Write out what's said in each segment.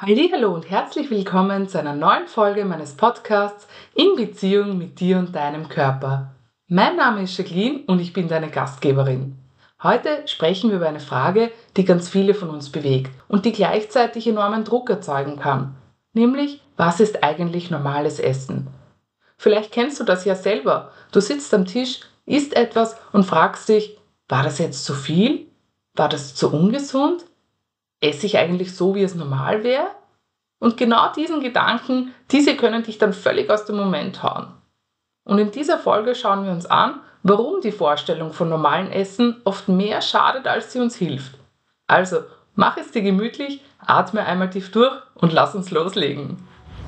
Hallihallo und herzlich willkommen zu einer neuen Folge meines Podcasts In Beziehung mit dir und deinem Körper. Mein Name ist Jacqueline und ich bin deine Gastgeberin. Heute sprechen wir über eine Frage, die ganz viele von uns bewegt und die gleichzeitig enormen Druck erzeugen kann. Nämlich, was ist eigentlich normales Essen? Vielleicht kennst du das ja selber. Du sitzt am Tisch, isst etwas und fragst dich, war das jetzt zu viel? War das zu ungesund? Esse ich eigentlich so, wie es normal wäre? Und genau diesen Gedanken, diese können dich dann völlig aus dem Moment hauen. Und in dieser Folge schauen wir uns an, warum die Vorstellung von normalem Essen oft mehr schadet, als sie uns hilft. Also, mach es dir gemütlich, atme einmal tief durch und lass uns loslegen.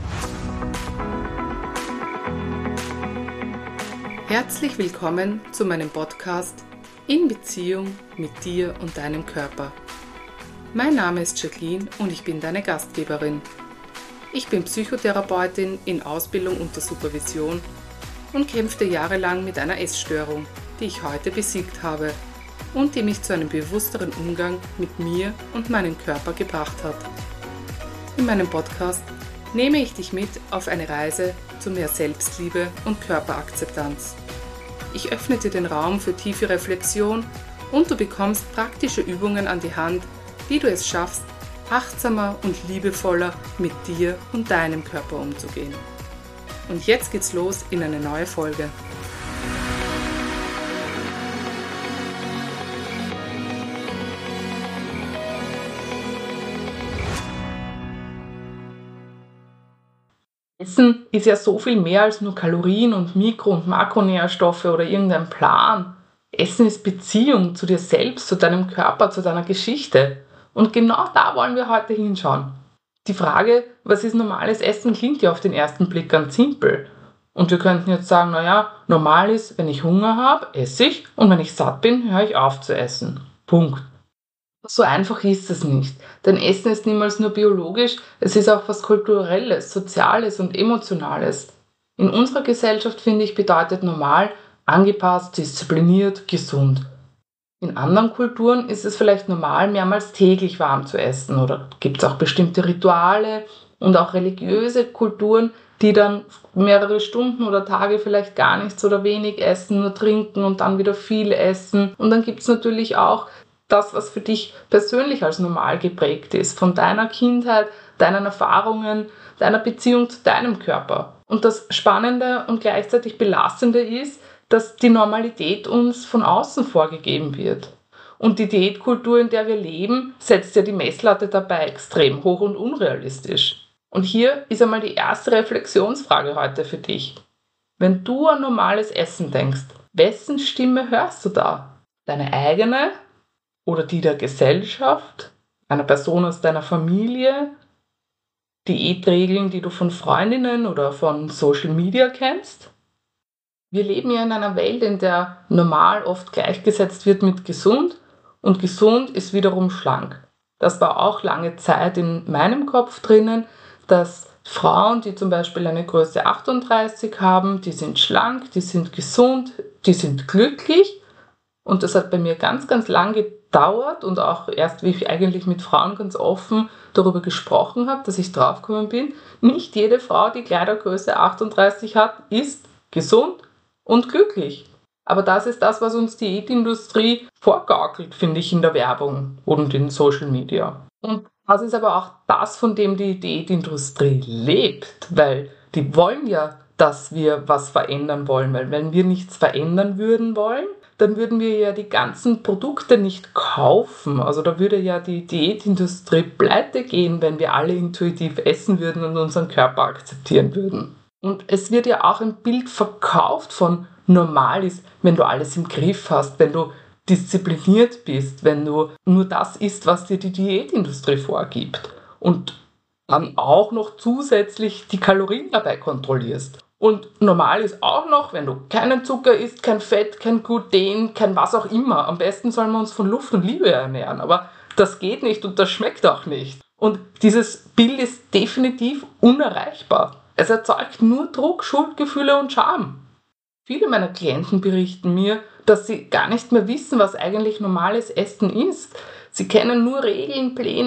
Herzlich willkommen zu meinem Podcast In Beziehung mit dir und deinem Körper. Mein Name ist Jacqueline und ich bin deine Gastgeberin. Ich bin Psychotherapeutin in Ausbildung unter Supervision und kämpfte jahrelang mit einer Essstörung, die ich heute besiegt habe und die mich zu einem bewussteren Umgang mit mir und meinem Körper gebracht hat. In meinem Podcast nehme ich dich mit auf eine Reise zu mehr Selbstliebe und Körperakzeptanz. Ich öffne dir den Raum für tiefe Reflexion und du bekommst praktische Übungen an die Hand, wie du es schaffst, achtsamer und liebevoller mit dir und deinem Körper umzugehen. Und jetzt geht's los in eine neue Folge. Essen ist ja so viel mehr als nur Kalorien und Mikro- und Makronährstoffe oder irgendein Plan. Essen ist Beziehung zu dir selbst, zu deinem Körper, zu deiner Geschichte. Und genau da wollen wir heute hinschauen. Die Frage, was ist normales Essen, klingt ja auf den ersten Blick ganz simpel. Und wir könnten jetzt sagen, naja, normal ist, wenn ich Hunger habe, esse ich und wenn ich satt bin, höre ich auf zu essen. Punkt. So einfach ist es nicht. Denn Essen ist niemals nur biologisch, es ist auch was Kulturelles, Soziales und Emotionales. In unserer Gesellschaft, finde ich, bedeutet normal angepasst, diszipliniert, gesund. In anderen Kulturen ist es vielleicht normal, mehrmals täglich warm zu essen oder gibt es auch bestimmte Rituale und auch religiöse Kulturen, die dann mehrere Stunden oder Tage vielleicht gar nichts oder wenig essen, nur trinken und dann wieder viel essen. Und dann gibt es natürlich auch das, was für dich persönlich als normal geprägt ist, von deiner Kindheit, deinen Erfahrungen, deiner Beziehung zu deinem Körper. Und das Spannende und gleichzeitig Belastende ist, dass die Normalität uns von außen vorgegeben wird. Und die Diätkultur, in der wir leben, setzt ja die Messlatte dabei extrem hoch und unrealistisch. Und hier ist einmal die erste Reflexionsfrage heute für dich. Wenn du an normales Essen denkst, wessen Stimme hörst du da? Deine eigene oder die der Gesellschaft? Einer Person aus deiner Familie? Diätregeln, die du von Freundinnen oder von Social Media kennst? Wir leben ja in einer Welt, in der normal oft gleichgesetzt wird mit gesund und gesund ist wiederum schlank. Das war auch lange Zeit in meinem Kopf drinnen, dass Frauen, die zum Beispiel eine Größe 38 haben, die sind schlank, die sind gesund, die sind glücklich. Und das hat bei mir ganz, ganz lang gedauert und auch erst, wie ich eigentlich mit Frauen ganz offen darüber gesprochen habe, dass ich draufgekommen bin, nicht jede Frau, die Kleidergröße 38 hat, ist gesund und glücklich. Aber das ist das, was uns die Diätindustrie vorgaukelt, finde ich, in der Werbung und in Social Media. Und das ist aber auch das, von dem die Diätindustrie lebt, weil die wollen ja, dass wir was verändern wollen, weil wenn wir nichts verändern würden wollen, dann würden wir ja die ganzen Produkte nicht kaufen. Also da würde ja die Diätindustrie pleite gehen, wenn wir alle intuitiv essen würden und unseren Körper akzeptieren würden. Und es wird ja auch ein Bild verkauft von normal ist, wenn du alles im Griff hast, wenn du diszipliniert bist, wenn du nur das isst, was dir die Diätindustrie vorgibt. Und dann auch noch zusätzlich die Kalorien dabei kontrollierst. Und normal ist auch noch, wenn du keinen Zucker isst, kein Fett, kein Gluten, kein was auch immer. Am besten sollen wir uns von Luft und Liebe ernähren. Aber das geht nicht und das schmeckt auch nicht. Und dieses Bild ist definitiv unerreichbar. Es erzeugt nur Druck, Schuldgefühle und Scham. Viele meiner Klienten berichten mir, dass sie gar nicht mehr wissen, was eigentlich normales Essen ist. Sie kennen nur Regeln, Pläne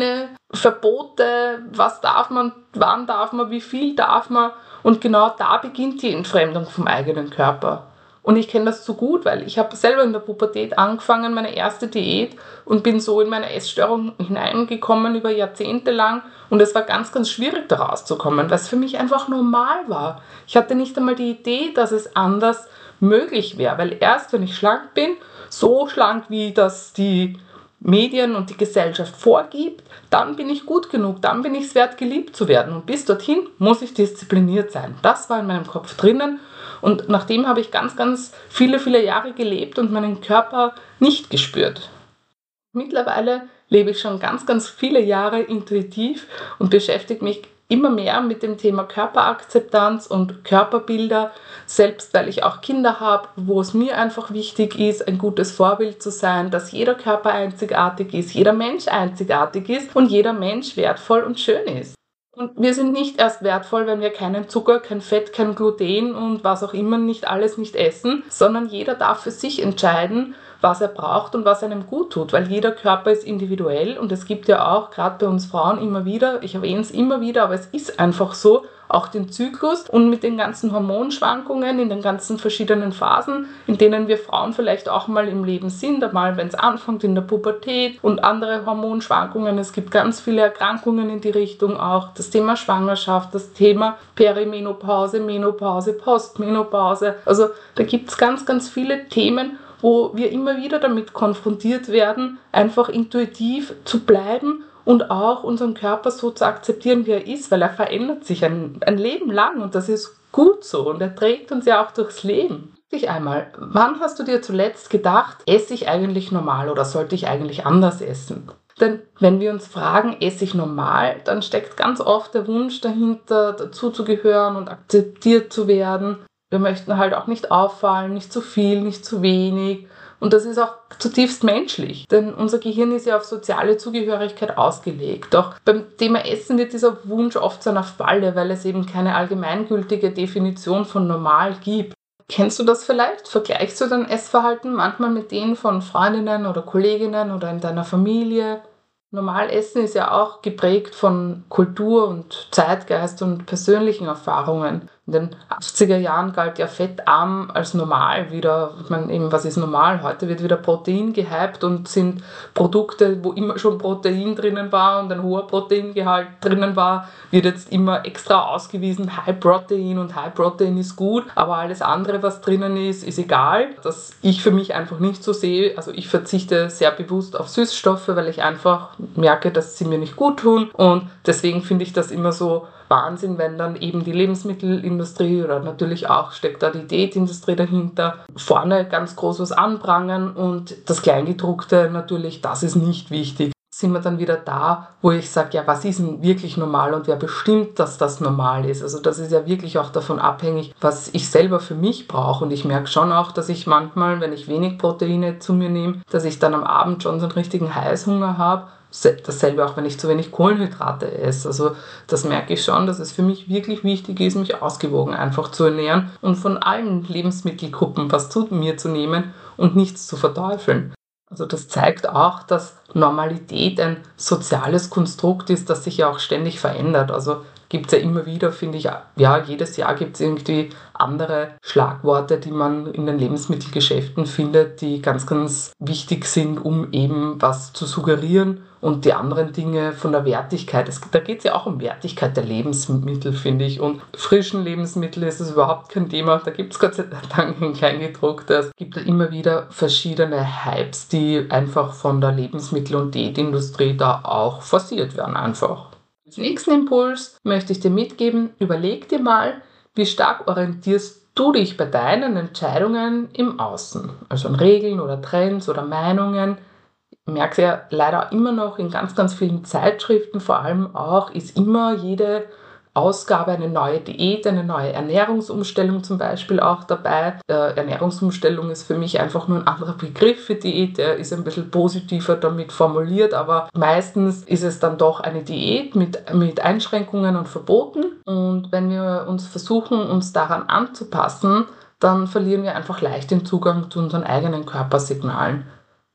Verbote, was darf man, wann darf man, wie viel darf man, und genau da beginnt die Entfremdung vom eigenen Körper. Und ich kenne das so gut, weil ich habe selber in der Pubertät angefangen, meine erste Diät, und bin so in meine Essstörung hineingekommen über Jahrzehnte lang, und es war ganz, ganz schwierig, da rauszukommen, weil es für mich einfach normal war. Ich hatte nicht einmal die Idee, dass es anders möglich wäre, weil erst, wenn ich schlank bin, so schlank, wie das die Medien und die Gesellschaft vorgibt, dann bin ich gut genug, dann bin ich es wert, geliebt zu werden. Und bis dorthin muss ich diszipliniert sein. Das war in meinem Kopf drinnen, und nachdem habe ich ganz, ganz viele, viele Jahre gelebt und meinen Körper nicht gespürt. Mittlerweile lebe ich schon ganz, ganz viele Jahre intuitiv und beschäftige mich immer mehr mit dem Thema Körperakzeptanz und Körperbilder, selbst weil ich auch Kinder habe, wo es mir einfach wichtig ist, ein gutes Vorbild zu sein, dass jeder Körper einzigartig ist, jeder Mensch einzigartig ist und jeder Mensch wertvoll und schön ist. Und wir sind nicht erst wertvoll, wenn wir keinen Zucker, kein Fett, kein Gluten und was auch immer nicht essen, sondern jeder darf für sich entscheiden, was er braucht und was einem gut tut, weil jeder Körper ist individuell, und es gibt ja auch, gerade bei uns Frauen immer wieder, ich erwähne es immer wieder, aber es ist einfach so, auch den Zyklus, und mit den ganzen Hormonschwankungen in den ganzen verschiedenen Phasen, in denen wir Frauen vielleicht auch mal im Leben sind, einmal wenn es anfängt in der Pubertät und andere Hormonschwankungen. Es gibt ganz viele Erkrankungen in die Richtung, auch das Thema Schwangerschaft, das Thema Perimenopause, Menopause, Postmenopause. Also da gibt es ganz, ganz viele Themen, wo wir immer wieder damit konfrontiert werden, einfach intuitiv zu bleiben und auch unseren Körper so zu akzeptieren, wie er ist, weil er verändert sich ein Leben lang, und das ist gut so, und er trägt uns ja auch durchs Leben. Dich einmal, wann hast du dir zuletzt gedacht, esse ich eigentlich normal oder sollte ich eigentlich anders essen? Denn wenn wir uns fragen, esse ich normal, dann steckt ganz oft der Wunsch dahinter, dazuzugehören und akzeptiert zu werden. Wir möchten halt auch nicht auffallen, nicht zu viel, nicht zu wenig. Und das ist auch zutiefst menschlich, denn unser Gehirn ist ja auf soziale Zugehörigkeit ausgelegt. Doch beim Thema Essen wird dieser Wunsch oft zu einer Falle, weil es eben keine allgemeingültige Definition von normal gibt. Kennst du das vielleicht? Vergleichst du dein Essverhalten manchmal mit denen von Freundinnen oder Kolleginnen oder in deiner Familie? Normal Essen ist ja auch geprägt von Kultur und Zeitgeist und persönlichen Erfahrungen. In den 80er Jahren galt ja fettarm als normal wieder. Ich meine, eben, was ist normal? Heute wird wieder Protein gehypt und sind Produkte, wo immer schon Protein drinnen war und ein hoher Proteingehalt drinnen war, wird jetzt immer extra ausgewiesen, High Protein, und High Protein ist gut, aber alles andere, was drinnen ist egal. Das ich für mich einfach nicht so sehe. Also ich verzichte sehr bewusst auf Süßstoffe, weil ich einfach merke, dass sie mir nicht gut tun, und deswegen finde ich das immer so Wahnsinn, wenn dann eben die Lebensmittelindustrie, oder natürlich auch steckt da die Diätindustrie dahinter, vorne ganz groß was anprangern, und das Kleingedruckte natürlich, das ist nicht wichtig. Sind wir dann wieder da, wo ich sage, ja, was ist denn wirklich normal und wer bestimmt, dass das normal ist? Also das ist ja wirklich auch davon abhängig, was ich selber für mich brauche, und ich merke schon auch, dass ich manchmal, wenn ich wenig Proteine zu mir nehme, dass ich dann am Abend schon so einen richtigen Heißhunger habe. Dasselbe auch, wenn ich zu wenig Kohlenhydrate esse. Also das merke ich schon, dass es für mich wirklich wichtig ist, mich ausgewogen einfach zu ernähren und von allen Lebensmittelgruppen was zu mir zu nehmen und nichts zu verteufeln. Also das zeigt auch, dass Normalität ein soziales Konstrukt ist, das sich ja auch ständig verändert. Also gibt es ja immer wieder, finde ich, ja, jedes Jahr gibt es irgendwie andere Schlagworte, die man in den Lebensmittelgeschäften findet, die ganz, ganz wichtig sind, um eben was zu suggerieren, und die anderen Dinge von der Wertigkeit. Da geht es ja auch um Wertigkeit der Lebensmittel, finde ich. Und frischen Lebensmittel ist es überhaupt kein Thema. Da gibt es Gott sei Dank ein Kleingedrucktes. Es gibt ja immer wieder verschiedene Hypes, die einfach von der Lebensmittel- und Diätindustrie da auch forciert werden einfach. Als nächsten Impuls möchte ich dir mitgeben, überleg dir mal, wie stark orientierst du dich bei deinen Entscheidungen im Außen, also an Regeln oder Trends oder Meinungen. Ich merke es ja leider immer noch in ganz, ganz vielen Zeitschriften, vor allem auch, ist immer jede Ausgabe eine neue Diät, eine neue Ernährungsumstellung zum Beispiel auch dabei. Ernährungsumstellung ist für mich einfach nur ein anderer Begriff für Diät, der ist ein bisschen positiver damit formuliert, aber meistens ist es dann doch eine Diät mit Einschränkungen und Verboten, und wenn wir uns versuchen, uns daran anzupassen, dann verlieren wir einfach leicht den Zugang zu unseren eigenen Körpersignalen.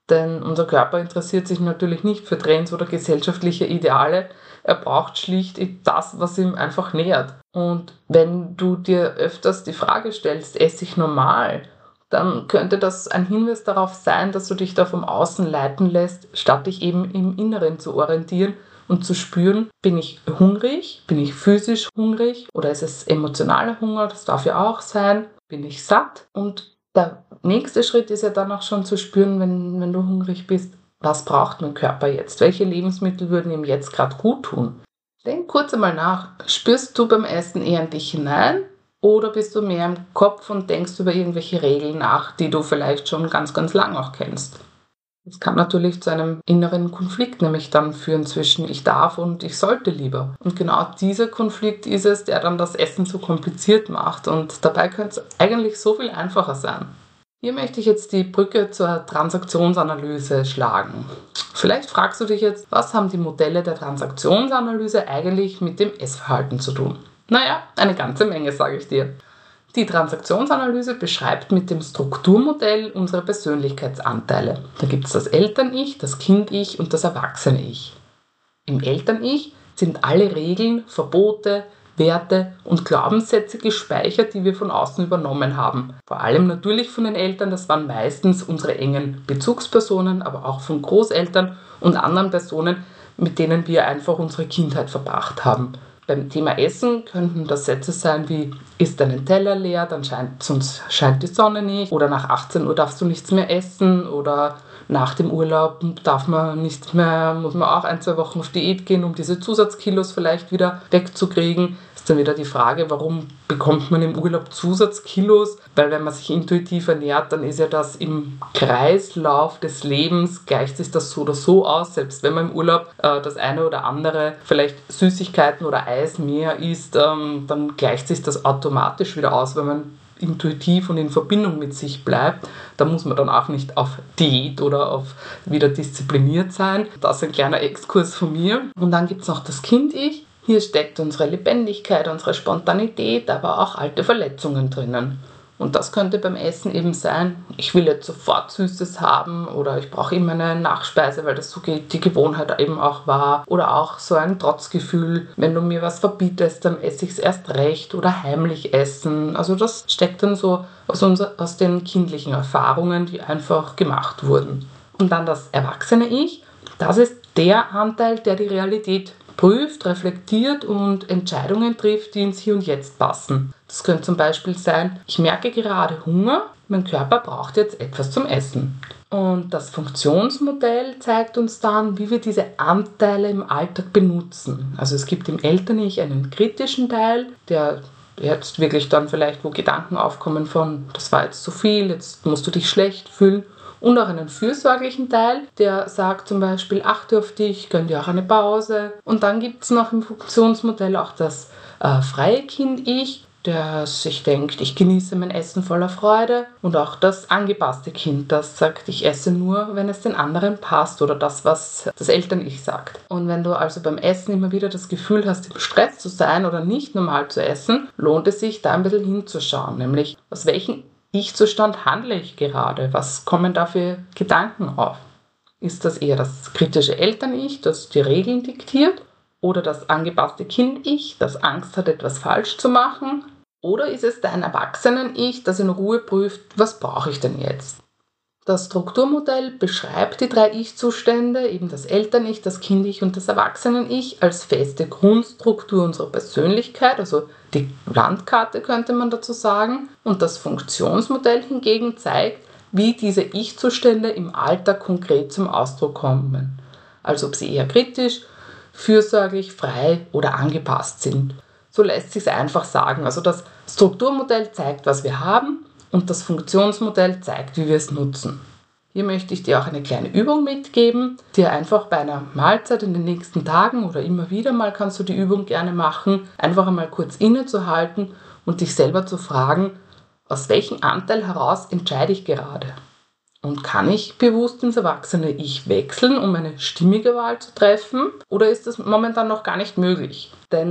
Denn unser Körper interessiert sich natürlich nicht für Trends oder gesellschaftliche Ideale. Er braucht schlicht das, was ihm einfach nährt. Und wenn du dir öfters die Frage stellst, esse ich normal, dann könnte das ein Hinweis darauf sein, dass du dich da vom Außen leiten lässt, statt dich eben im Inneren zu orientieren und zu spüren, bin ich hungrig, bin ich physisch hungrig oder ist es emotionaler Hunger, das darf ja auch sein, bin ich satt. Und der nächste Schritt ist ja dann auch schon zu spüren, wenn du hungrig bist, was braucht mein Körper jetzt? Welche Lebensmittel würden ihm jetzt gerade gut tun? Denk kurz einmal nach, spürst du beim Essen eher in dich hinein oder bist du mehr im Kopf und denkst über irgendwelche Regeln nach, die du vielleicht schon ganz, ganz lang auch kennst? Das kann natürlich zu einem inneren Konflikt nämlich dann führen zwischen ich darf und ich sollte lieber. Und genau dieser Konflikt ist es, der dann das Essen so kompliziert macht. Und dabei könnte es eigentlich so viel einfacher sein. Hier möchte ich jetzt die Brücke zur Transaktionsanalyse schlagen. Vielleicht fragst du dich jetzt, was haben die Modelle der Transaktionsanalyse eigentlich mit dem Essverhalten zu tun? Naja, eine ganze Menge, sage ich dir. Die Transaktionsanalyse beschreibt mit dem Strukturmodell unsere Persönlichkeitsanteile. Da gibt es das Eltern-Ich, das Kind-Ich und das Erwachsene-Ich. Im Eltern-Ich sind alle Regeln, Verbote, Werte und Glaubenssätze gespeichert, die wir von außen übernommen haben. Vor allem natürlich von den Eltern, das waren meistens unsere engen Bezugspersonen, aber auch von Großeltern und anderen Personen, mit denen wir einfach unsere Kindheit verbracht haben. Beim Thema Essen könnten das Sätze sein wie, isst deinen Teller leer, sonst scheint die Sonne nicht, oder nach 18 Uhr darfst du nichts mehr essen, oder nach dem Urlaub darf man nichts mehr, muss man auch 1-2 Wochen auf Diät gehen, um diese Zusatzkilos vielleicht wieder wegzukriegen. Ist dann wieder die Frage, warum bekommt man im Urlaub Zusatzkilos? Weil wenn man sich intuitiv ernährt, dann ist ja das im Kreislauf des Lebens, gleicht sich das so oder so aus. Selbst wenn man im Urlaub das eine oder andere, vielleicht Süßigkeiten oder Eis mehr isst, dann gleicht sich das automatisch wieder aus, wenn man intuitiv und in Verbindung mit sich bleibt. Da muss man dann auch nicht auf Diät oder auf wieder diszipliniert sein. Das ist ein kleiner Exkurs von mir. Und dann gibt es noch das Kind-Ich. Hier steckt unsere Lebendigkeit, unsere Spontanität, aber auch alte Verletzungen drinnen. Und das könnte beim Essen eben sein, ich will jetzt sofort Süßes haben oder ich brauche immer eine Nachspeise, weil das so die Gewohnheit eben auch war. Oder auch so ein Trotzgefühl, wenn du mir was verbietest, dann esse ich es erst recht oder heimlich essen. Also das steckt dann so aus den kindlichen Erfahrungen, die einfach gemacht wurden. Und dann das Erwachsene-Ich, das ist der Anteil, der die Realität prüft, reflektiert und Entscheidungen trifft, die ins Hier und Jetzt passen. Das könnte zum Beispiel sein, ich merke gerade Hunger, mein Körper braucht jetzt etwas zum Essen. Und das Funktionsmodell zeigt uns dann, wie wir diese Anteile im Alltag benutzen. Also es gibt im Eltern-Ich einen kritischen Teil, der jetzt wirklich dann vielleicht, wo Gedanken aufkommen von, das war jetzt zu viel, jetzt musst du dich schlecht fühlen. Und auch einen fürsorglichen Teil, der sagt zum Beispiel, achte auf dich, gönn dir auch eine Pause. Und dann gibt es noch im Funktionsmodell auch das freie Kind-Ich, der sich denkt, ich genieße mein Essen voller Freude. Und auch das angepasste Kind, das sagt, ich esse nur, wenn es den anderen passt oder das, was das Eltern-Ich sagt. Und wenn du also beim Essen immer wieder das Gefühl hast, im Stress zu sein oder nicht normal zu essen, lohnt es sich, da ein bisschen hinzuschauen, nämlich aus welchen Ich-Zustand handle ich gerade? Was kommen da für Gedanken auf? Ist das eher das kritische Eltern-Ich, das die Regeln diktiert? Oder das angepasste Kind-Ich, das Angst hat, etwas falsch zu machen? Oder ist es dein Erwachsenen-Ich, das in Ruhe prüft, was brauche ich denn jetzt? Das Strukturmodell beschreibt die 3 Ich-Zustände, eben das Eltern-Ich, das Kind-Ich und das Erwachsenen-Ich, als feste Grundstruktur unserer Persönlichkeit, also die Landkarte könnte man dazu sagen. Und das Funktionsmodell hingegen zeigt, wie diese Ich-Zustände im Alltag konkret zum Ausdruck kommen. Also ob sie eher kritisch, fürsorglich, frei oder angepasst sind. So lässt sich es einfach sagen. Also das Strukturmodell zeigt, was wir haben, und das Funktionsmodell zeigt, wie wir es nutzen. Hier möchte ich dir auch eine kleine Übung mitgeben, die einfach bei einer Mahlzeit in den nächsten Tagen oder immer wieder mal kannst du die Übung gerne machen, einfach einmal kurz innezuhalten und dich selber zu fragen, aus welchem Anteil heraus entscheide ich gerade? Und kann ich bewusst ins erwachsene Ich wechseln, um eine stimmige Wahl zu treffen? Oder ist das momentan noch gar nicht möglich? Denn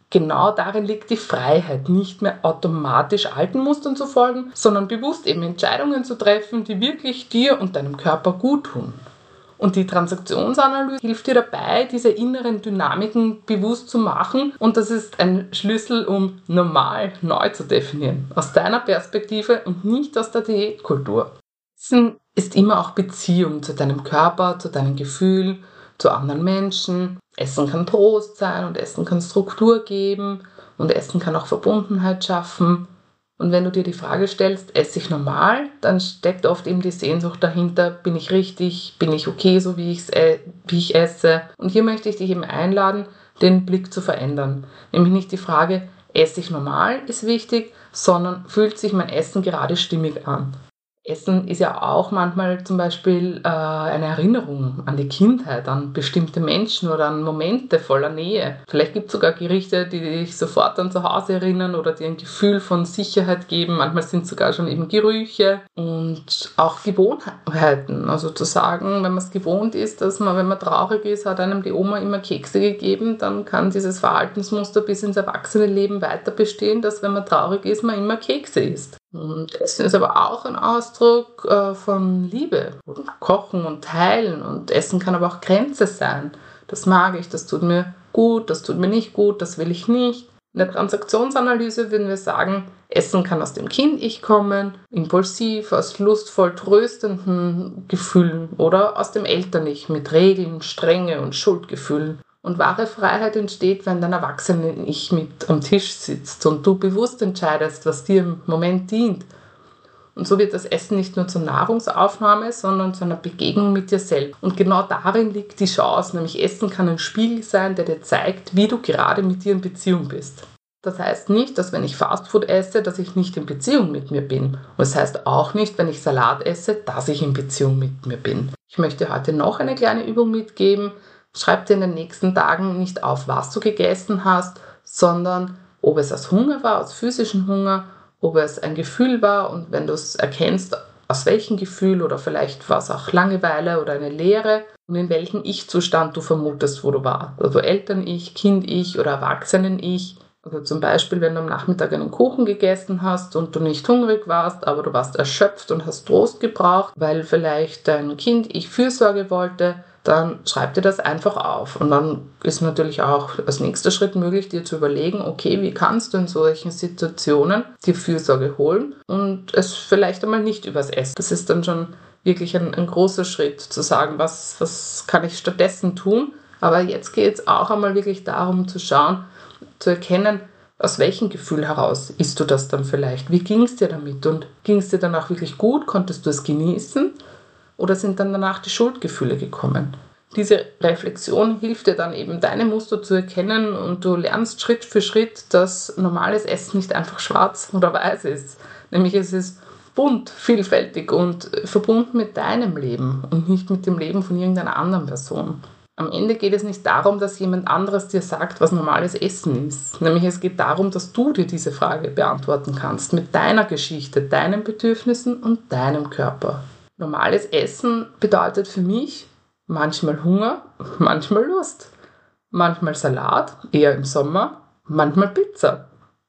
Genau darin liegt die Freiheit, nicht mehr automatisch alten Mustern zu folgen, sondern bewusst eben Entscheidungen zu treffen, die wirklich dir und deinem Körper gut tun. Und die Transaktionsanalyse hilft dir dabei, diese inneren Dynamiken bewusst zu machen. Und das ist ein Schlüssel, um normal neu zu definieren. Aus deiner Perspektive und nicht aus der Diätkultur. Essen ist immer auch Beziehung zu deinem Körper, zu deinen Gefühlen, zu anderen Menschen. Essen kann Trost sein und Essen kann Struktur geben und Essen kann auch Verbundenheit schaffen. Und wenn du dir die Frage stellst, esse ich normal, dann steckt oft eben die Sehnsucht dahinter, bin ich richtig, bin ich okay, so wie ich esse. Und hier möchte ich dich eben einladen, den Blick zu verändern. Nämlich nicht die Frage, esse ich normal, ist wichtig, sondern fühlt sich mein Essen gerade stimmig an. Essen ist ja auch manchmal zum Beispiel eine Erinnerung an die Kindheit, an bestimmte Menschen oder an Momente voller Nähe. Vielleicht gibt es sogar Gerichte, die dich sofort an zu Hause erinnern oder dir ein Gefühl von Sicherheit geben. Manchmal sind es sogar schon eben Gerüche und auch Gewohnheiten. Also zu sagen, wenn man es gewohnt ist, dass man, wenn man traurig ist, hat einem die Oma immer Kekse gegeben, dann kann dieses Verhaltensmuster bis ins Erwachsenenleben weiter bestehen, dass wenn man traurig ist, man immer Kekse isst. Und Essen ist aber auch ein Ausdruck von Liebe und Kochen und Teilen. Und Essen kann aber auch Grenze sein. Das mag ich, das tut mir gut, das tut mir nicht gut, das will ich nicht. In der Transaktionsanalyse würden wir sagen, Essen kann aus dem Kind-Ich kommen, impulsiv, aus lustvoll tröstenden Gefühlen oder aus dem Eltern-Ich mit Regeln, Strenge und Schuldgefühlen. Und wahre Freiheit entsteht, wenn dein Erwachsenen-Ich mit am Tisch sitzt und du bewusst entscheidest, was dir im Moment dient. Und so wird das Essen nicht nur zur Nahrungsaufnahme, sondern zu einer Begegnung mit dir selbst. Und genau darin liegt die Chance, nämlich Essen kann ein Spiegel sein, der dir zeigt, wie du gerade mit dir in Beziehung bist. Das heißt nicht, dass wenn ich Fastfood esse, dass ich nicht in Beziehung mit mir bin. Und es heißt auch nicht, wenn ich Salat esse, dass ich in Beziehung mit mir bin. Ich möchte heute noch eine kleine Übung mitgeben. Schreib dir in den nächsten Tagen nicht auf, was du gegessen hast, sondern ob es aus Hunger war, aus physischem Hunger, ob es ein Gefühl war und wenn du es erkennst, aus welchem Gefühl oder vielleicht war es auch Langeweile oder eine Leere und in welchem Ich-Zustand du vermutest, wo du warst. Also Eltern-Ich, Kind-Ich oder Erwachsenen-Ich. Also zum Beispiel, wenn du am Nachmittag einen Kuchen gegessen hast und du nicht hungrig warst, aber du warst erschöpft und hast Trost gebraucht, weil vielleicht dein Kind-Ich Fürsorge wollte, dann schreib dir das einfach auf. Und dann ist natürlich auch als nächster Schritt möglich, dir zu überlegen, okay, wie kannst du in solchen Situationen dir Fürsorge holen und es vielleicht einmal nicht übers Essen. Das ist dann schon wirklich ein großer Schritt, zu sagen, was kann ich stattdessen tun. Aber jetzt geht es auch einmal wirklich darum zu schauen, zu erkennen, aus welchem Gefühl heraus isst du das dann vielleicht? Wie ging es dir damit? Und ging es dir dann auch wirklich gut? Konntest du es genießen? Oder sind dann danach die Schuldgefühle gekommen? Diese Reflexion hilft dir dann eben, deine Muster zu erkennen und du lernst Schritt für Schritt, dass normales Essen nicht einfach schwarz oder weiß ist. Nämlich es ist bunt, vielfältig und verbunden mit deinem Leben und nicht mit dem Leben von irgendeiner anderen Person. Am Ende geht es nicht darum, dass jemand anderes dir sagt, was normales Essen ist. Nämlich es geht darum, dass du dir diese Frage beantworten kannst mit deiner Geschichte, deinen Bedürfnissen und deinem Körper. Normales Essen bedeutet für mich manchmal Hunger, manchmal Lust, manchmal Salat, eher im Sommer, manchmal Pizza,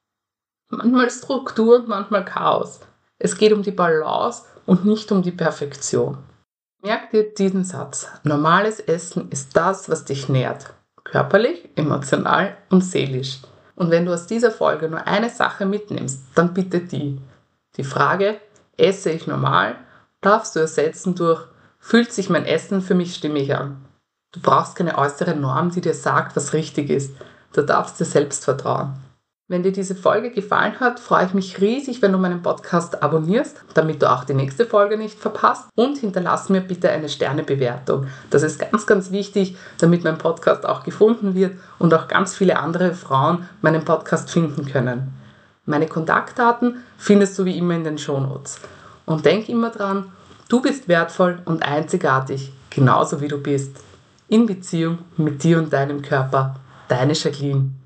manchmal Struktur und manchmal Chaos. Es geht um die Balance und nicht um die Perfektion. Merk dir diesen Satz. Normales Essen ist das, was dich nährt. Körperlich, emotional und seelisch. Und wenn du aus dieser Folge nur eine Sache mitnimmst, dann bitte die. Die Frage, esse ich normal, darfst du ersetzen durch, fühlt sich mein Essen für mich stimmig an? Du brauchst keine äußere Norm, die dir sagt, was richtig ist. Du darfst dir selbst vertrauen. Wenn dir diese Folge gefallen hat, freue ich mich riesig, wenn du meinen Podcast abonnierst, damit du auch die nächste Folge nicht verpasst. Und hinterlass mir bitte eine Sternebewertung. Das ist ganz, ganz wichtig, damit mein Podcast auch gefunden wird und auch ganz viele andere Frauen meinen Podcast finden können. Meine Kontaktdaten findest du wie immer in den Shownotes. Und denk immer dran, du bist wertvoll und einzigartig, genauso wie du bist. In Beziehung mit dir und deinem Körper. Deine Jacqueline.